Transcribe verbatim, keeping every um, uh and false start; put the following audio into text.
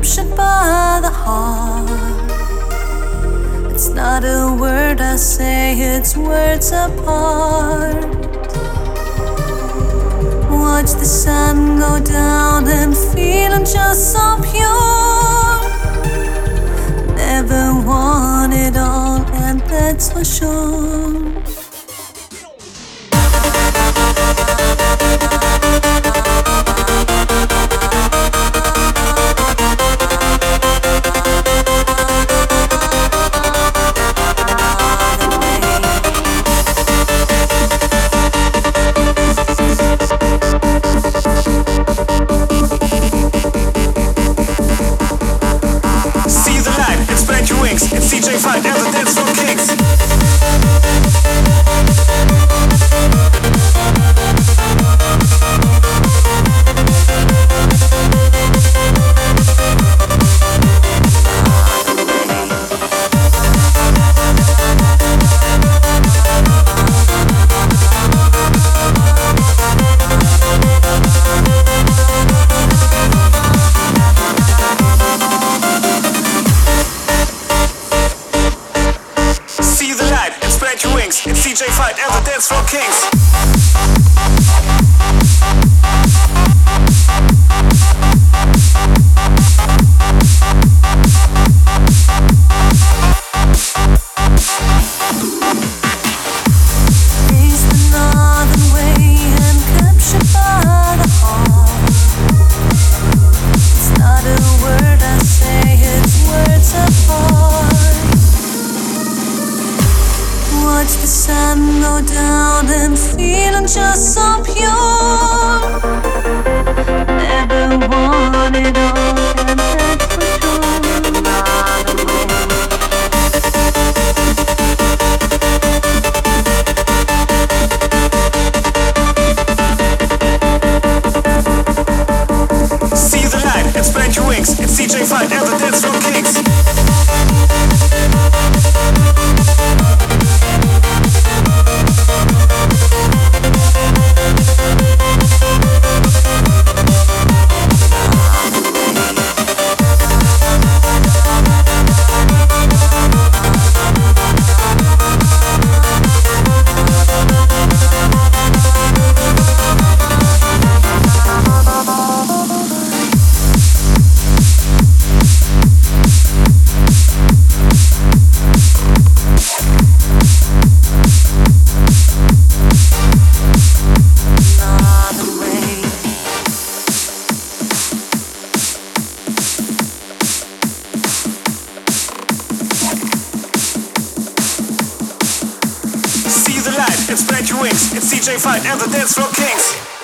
captured by the heart. It's not a word I say, it's words apart. Watch the sun go down and feeling just so pure. Never want it all, and that's for sure. It's D J Fight and the Dance Floor Kings. It's D J Fight and the Dance Floor Kings. Watch the sun go down and feeling just so pure. Never want it all, and that's for sure. Not alone. See the light and spread your wings. It's D J Fight and the Dance Floor Kings. And spread your wings. It's D J Fight and the Dance Floor Kings.